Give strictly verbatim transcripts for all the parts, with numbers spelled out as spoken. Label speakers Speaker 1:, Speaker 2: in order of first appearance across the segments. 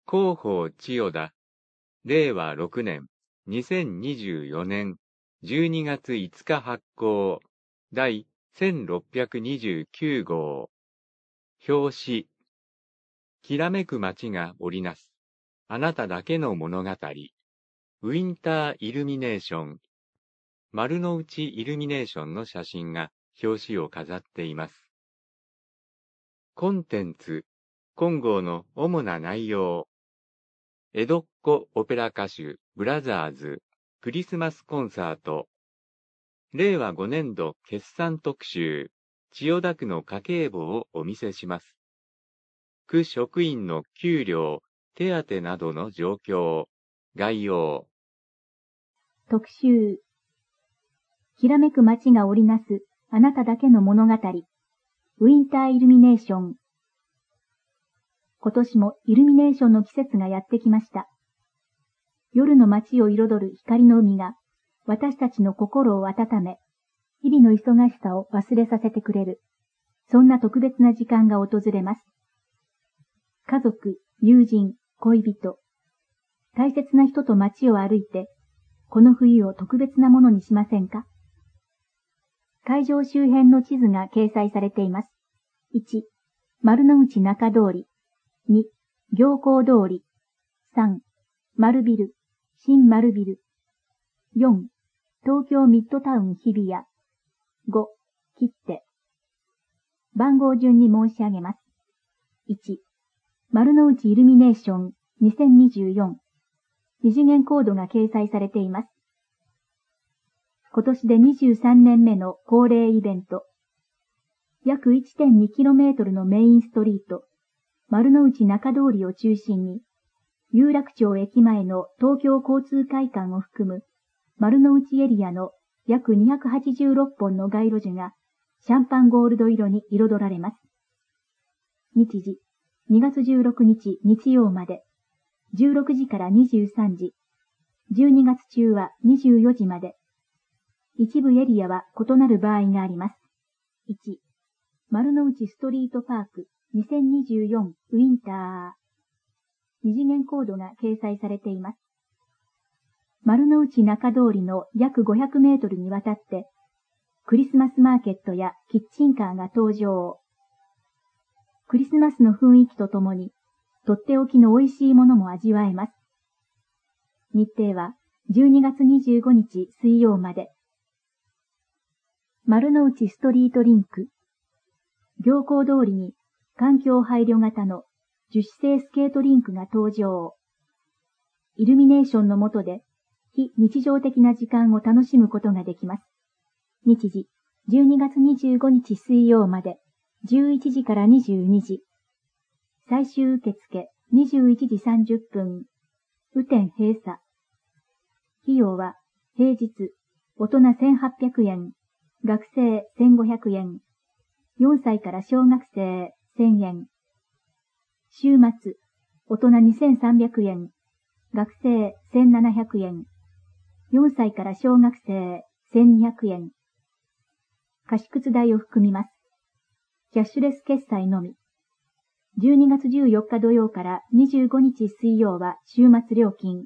Speaker 1: 広報千代田、れいわろくねん、にせんにじゅうよねんじゅうにがついつか発行、第せんろっぴゃくにじゅうきゅうごう。表紙。きらめく街が織りなす、あなただけの物語。ウィンターイルミネーション。丸の内イルミネーションの写真が表紙を飾っています。コンテンツ。今号の主な内容。江戸っ子オペラ歌手ブラザーズクリスマスコンサート。れいわごねんど決算特集。千代田区の家計簿をお見せします。区職員の給料、手当などの状況。概要。
Speaker 2: 特集。きらめく街が織りなすあなただけの物語。ウィンターイルミネーション。今年もイルミネーションの季節がやってきました。夜の街を彩る光の海が私たちの心を温め、日々の忙しさを忘れさせてくれる。そんな特別な時間が訪れます。家族、友人、恋人、大切な人と街を歩いて、この冬を特別なものにしませんか？会場周辺の地図が掲載されています。いち、丸の内中通り。に、行幸通り。さん、丸ビル、新丸ビル。よん、東京ミッドタウン日比谷。ご、切手。番号順に申し上げます。いち、丸の内イルミネーションにせんにじゅうよん。二次元コードが掲載されています。今年でにじゅうさんねんめの恒例イベント。約 いってんにキロメートル のメインストリート、丸の内中通りを中心に、有楽町駅前の東京交通会館を含む丸の内エリアの約にひゃくはちじゅうろっぽんの街路樹がシャンパンゴールド色に彩られます。日時、にがつじゅうろくにち日曜まで、じゅうろくじからにじゅうさんじ、じゅうにがつ中はにじゅうよじまで、一部エリアは異なる場合があります。いち、丸の内ストリートパークにせんにじゅうよんウィンター。二次元コードが掲載されています。丸の内中通りの約ごひゃくメートルにわたって、クリスマスマーケットやキッチンカーが登場。クリスマスの雰囲気とともに、とっておきの美味しいものも味わえます。日程はじゅうにがつにじゅうごにち水曜まで。丸の内ストリートリンク。行幸通りに環境配慮型の樹脂製スケートリンクが登場。イルミネーションの下で非日常的な時間を楽しむことができます。日時、じゅうにがつにじゅうごにち水曜まで、じゅういちじからにじゅうにじ。最終受付にじゅういちじさんじゅっぷん。雨天閉鎖。費用は平日、大人せんはっぴゃくえん、学生せんごひゃくえん、よんさいから小学生せんえん。週末、大人にせんさんびゃくえん、学生せんななひゃくえん、よんさいから小学生せんにひゃくえん。貸靴代を含みます。キャッシュレス決済のみ。じゅうにがつじゅうよっか土曜からにじゅうごにち水曜は週末料金。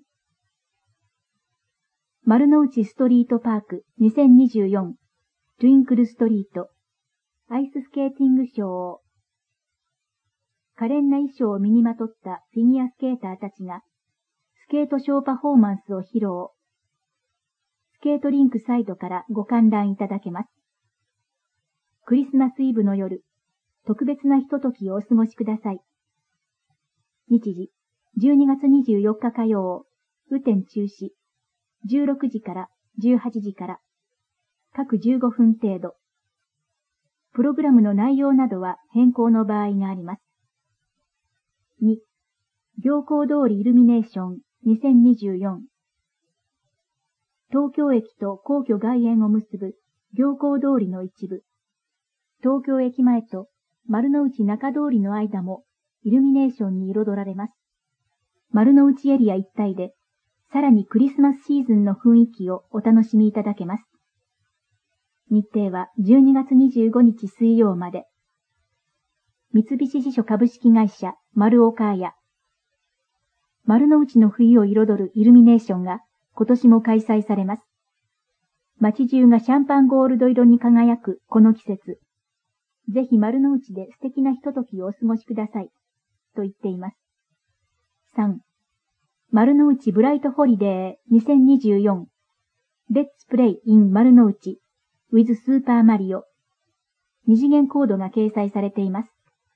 Speaker 2: 丸の内ストリートパークにせんにじゅうよんトゥインクルストリートアイススケーティングショー。可憐な衣装を身にまとったフィギュアスケーターたちがスケートショーパフォーマンスを披露。スケートリンクサイドからご観覧いただけます。クリスマスイブの夜、特別なひとときをお過ごしください。日時、じゅうにがつにじゅうよっか火曜、雨天中止、じゅうろくじからじゅうはちじから、各じゅうごふん程度。プログラムの内容などは変更の場合があります。に、行幸通りイルミネーションにせんにじゅうよん。東京駅と皇居外苑を結ぶ行幸通りの一部。東京駅前と丸の内中通りの間もイルミネーションに彩られます。丸の内エリア一帯でさらにクリスマスシーズンの雰囲気をお楽しみいただけます。日程はじゅうにがつにじゅうごにち水曜まで。三菱地所株式会社丸岡屋。 丸の内の冬を彩るイルミネーションが今年も開催されます。街中がシャンパンゴールド色に輝くこの季節。ぜひ丸の内で素敵なひとときをお過ごしください。と言っています。さん. 丸の内ブライトホリデーにせんにじゅうよん Let's Play in 丸の内 with スーパーマリオ。二次元コードが掲載されています。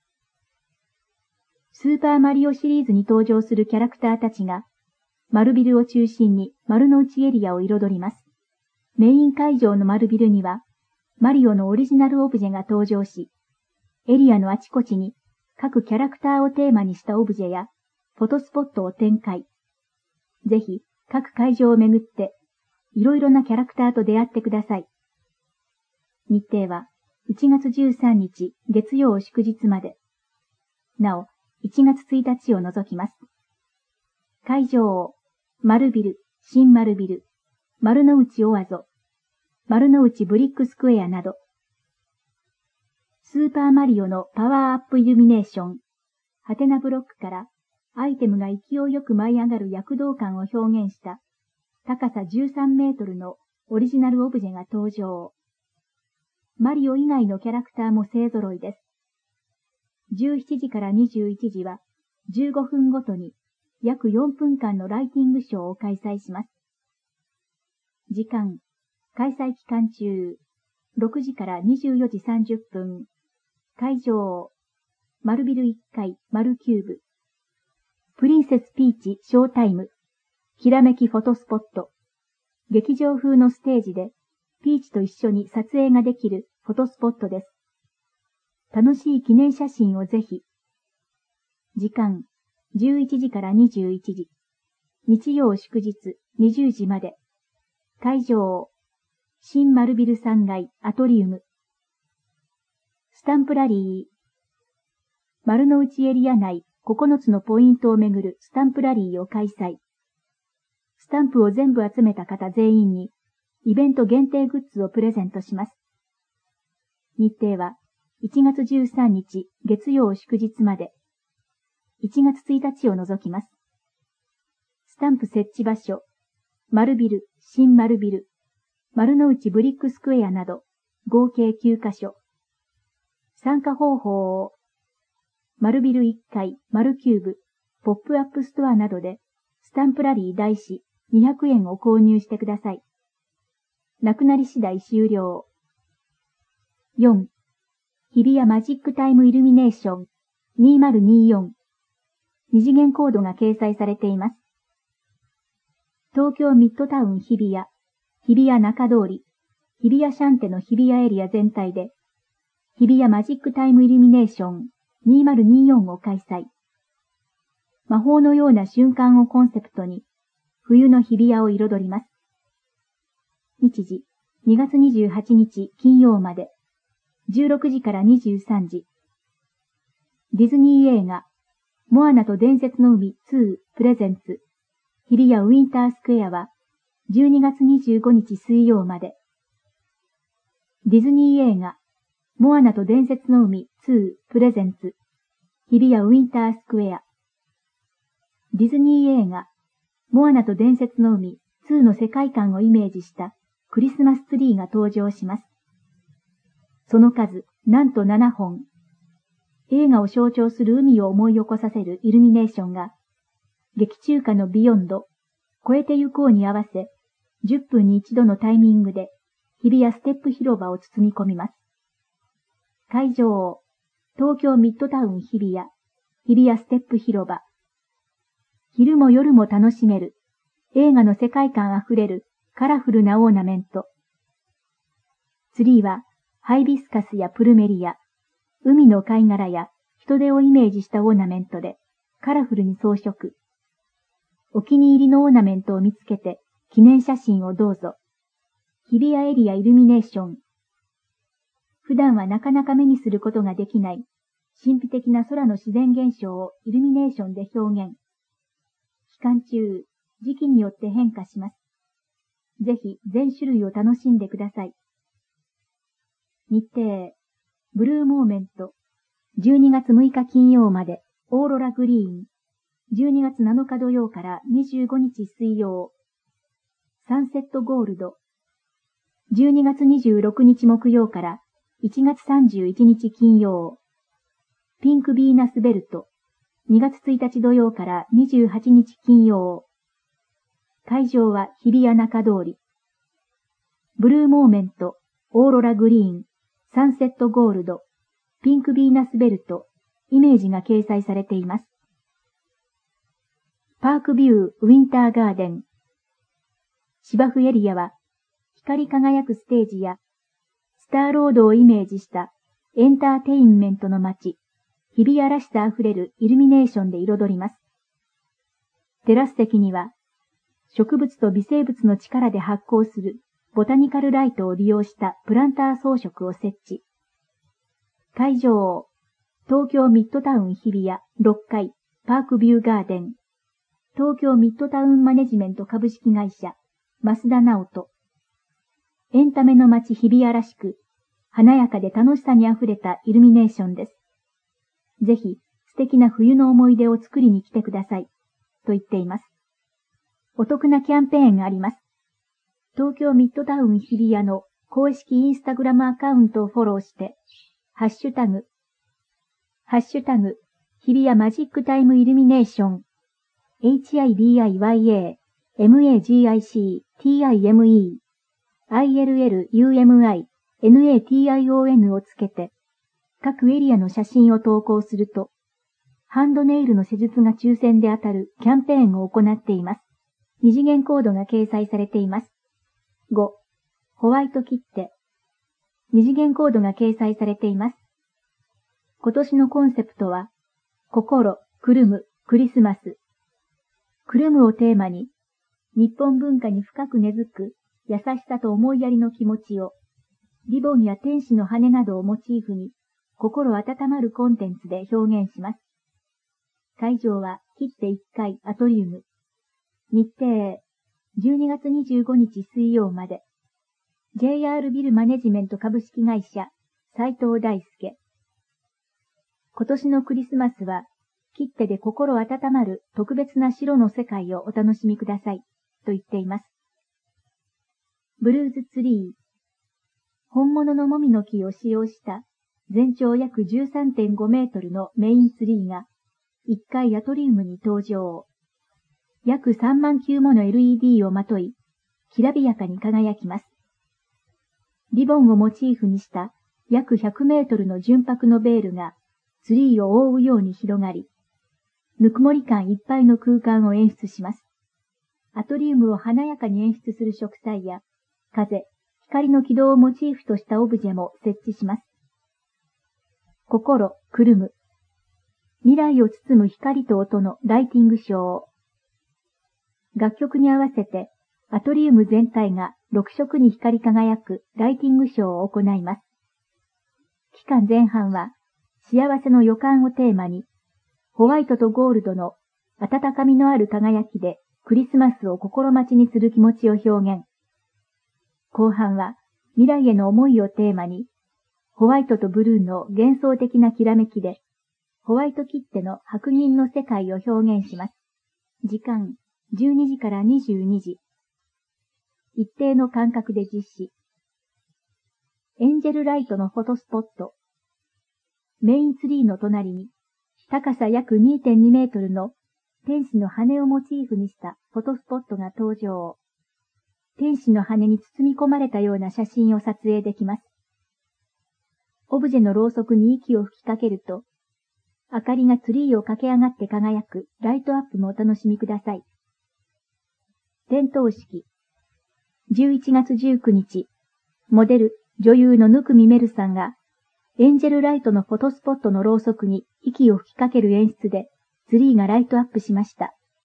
Speaker 2: スーパーマリオシリーズに登場するキャラクターたちが、丸ビルを中心に丸の内エリアを彩ります。メイン会場の丸ビルには、マリオのオリジナルオブジェが登場し、エリアのあちこちに各キャラクターをテーマにしたオブジェやフォトスポットを展開。ぜひ各会場を巡って、いろいろなキャラクターと出会ってください。日程はいちがつじゅうさんにち月曜祝日まで。なお、いちがつついたちを除きます。会場を、丸ビル、新丸ビル、丸の内オアゾ、丸の内ブリックスクエアなど。スーパーマリオのパワーアップイルミネーション、ハテナブロックからアイテムが勢いよく舞い上がる躍動感を表現した高さじゅうさんメートルのオリジナルオブジェが登場。マリオ以外のキャラクターも勢揃いです。じゅうしちじからにじゅういちじはじゅうごふんごとに約よんぷんかんのライティングショーを開催します。時間、開催期間中、ろくじからにじゅうよじさんじゅっぷん。会場、丸ビルいっかい、丸キューブ。プリンセスピーチショータイム。きらめきフォトスポット。劇場風のステージで、ピーチと一緒に撮影ができるフォトスポットです。楽しい記念写真をぜひ。時間、じゅういちじからにじゅういちじ。日曜祝日、にじゅうじまで。会場、新丸ビルさんがいアトリウム。スタンプラリー。丸の内エリア内ここのつのポイントをめぐるスタンプラリーを開催。スタンプを全部集めた方全員にイベント限定グッズをプレゼントします。日程はいちがつじゅうさんにち月曜祝日まで。いちがつついたちを除きます。スタンプ設置場所、丸ビル、新丸ビル、丸の内ブリックスクエアなど合計きゅうかしょ。参加方法を丸ビルいっかい、丸キューブ、ポップアップストアなどでスタンプラリー台紙にひゃくえんを購入してください。なくなり次第終了。よん. 日比谷マジックタイムイルミネーションにせんにじゅうよん。二次元コードが掲載されています。東京ミッドタウン日比谷、日比谷中通り、日比谷シャンテの日比谷エリア全体で、日比谷マジックタイムイルミネーションにせんにじゅうよんを開催。魔法のような瞬間をコンセプトに、冬の日比谷を彩ります。日時、にがつにじゅうはちにち金曜まで、じゅうろくじからにじゅうさんじ。ディズニー映画、モアナと伝説の海ツープレゼンツ、日比谷ウィンタースクエアは、じゅうにがつにじゅうごにち水曜まで。ディズニー映画、モアナと伝説の海ツープレゼンツ、日比谷ウィンタースクエア。ディズニー映画、モアナと伝説の海ツーの世界観をイメージしたクリスマスツリーが登場します。その数、なんとななほん。映画を象徴する海を思い起こさせるイルミネーションが、劇中歌のビヨンド、越えて行こうに合わせ、じゅっぷんに一度のタイミングで、日比谷ステップ広場を包み込みます。会場、東京ミッドタウン日比谷、日比谷ステップ広場。昼も夜も楽しめる、映画の世界観あふれるカラフルなオーナメント。ツリーは、ハイビスカスやプルメリア、海の貝殻や人手をイメージしたオーナメントで、カラフルに装飾。お気に入りのオーナメントを見つけて、記念写真をどうぞ。日比谷エリアイルミネーション。普段はなかなか目にすることができない、神秘的な空の自然現象をイルミネーションで表現。期間中、時期によって変化します。ぜひ全種類を楽しんでください。日程、ブルーモーメント、じゅうにがつむいか金曜まで、オーロラグリーン。 じゅうにがつなのか土曜からにじゅうごにち水曜。サンセットゴールド。じゅうにがつにじゅうろくにち木曜からいちがつさんじゅういちにち金曜。ピンクヴィーナスベルト。にがつついたち土曜からにじゅうはちにち金曜。会場は日比谷中通り。ブルーモーメント、オーロラグリーン、サンセットゴールド、ピンクヴィーナスベルト、イメージが掲載されています。パークビューウィンターガーデン。芝生エリアは光り輝くステージやスターロードをイメージしたエンターテインメントの街、日比谷らしさあふれるイルミネーションで彩ります。テラス席には植物と微生物の力で発光するボタニカルライトを利用したプランター装飾を設置。会場、東京ミッドタウン日比谷ろっかいパークビューガーデン。東京ミッドタウンマネジメント株式会社、増田直人。エンタメの街日比谷らしく、華やかで楽しさにあふれたイルミネーションです。ぜひ素敵な冬の思い出を作りに来てください。と言っています。お得なキャンペーンがあります。東京ミッドタウン日比谷の公式インスタグラムアカウントをフォローして、ハッシュタグ、ハッシュタグ、日比谷マジックタイムイルミネーション、エイチアイビーアイワイエーエムエージーアイシーティーアイエムイーアイエルエルユーエムアイエヌエーティーアイオーエヌ をつけて、各エリアの写真を投稿すると、ハンドネイルの施術が抽選で当たるキャンペーンを行っています。二次元コードが掲載されています。ご. ホワイト切手。二次元コードが掲載されています。今年のコンセプトは、心、くるむ、クリスマス。くるむをテーマに、日本文化に深く根付く優しさと思いやりの気持ちを、リボンや天使の羽などをモチーフに、心温まるコンテンツで表現します。会場は切手いっかいアトリウム。日程、じゅうにがつにじゅうごにち水曜まで。ジェイアール ビルマネジメント株式会社、斉藤大輔。今年のクリスマスは、切手で心温まる特別な白の世界をお楽しみください、と言っています。ブルーズツリー。本物のもみの木を使用した全長約 じゅうさんてんごメートルのメインツリーがいっかいアトリウムに登場。約さんまんきゅうもの エルイーディー をまとい、きらびやかに輝きます。リボンをモチーフにした約ひゃくメートルの純白のベールがツリーを覆うように広がり、ぬくもり感いっぱいの空間を演出します。アトリウムを華やかに演出する植栽や、風、光の軌道をモチーフとしたオブジェも設置します。心、くるむ。未来を包む光と音のライティングショー。楽曲に合わせて、アトリウム全体がろくしょくに光り輝くライティングショーを行います。期間前半は、幸せの予感をテーマに、ホワイトとゴールドの温かみのある輝きでクリスマスを心待ちにする気持ちを表現。後半は未来への思いをテーマに、ホワイトとブルーの幻想的なきらめきで、ホワイト切手の白銀の世界を表現します。時間、じゅうにじからにじゅうにじ。一定の間隔で実施。エンジェルライトのフォトスポット。メインツリーの隣に、高さ約 にてんにメートルの天使の羽をモチーフにしたフォトスポットが登場。天使の羽に包み込まれたような写真を撮影できます。オブジェのろうそくに息を吹きかけると、明かりがツリーを駆け上がって輝くライトアップもお楽しみください。点灯式。じゅういちがつじゅうくにち、モデル、女優の生見メルさんが、エンジェルライトのフォトスポットのろうそくに息を吹きかける演出で、ツリーがライトアップしました。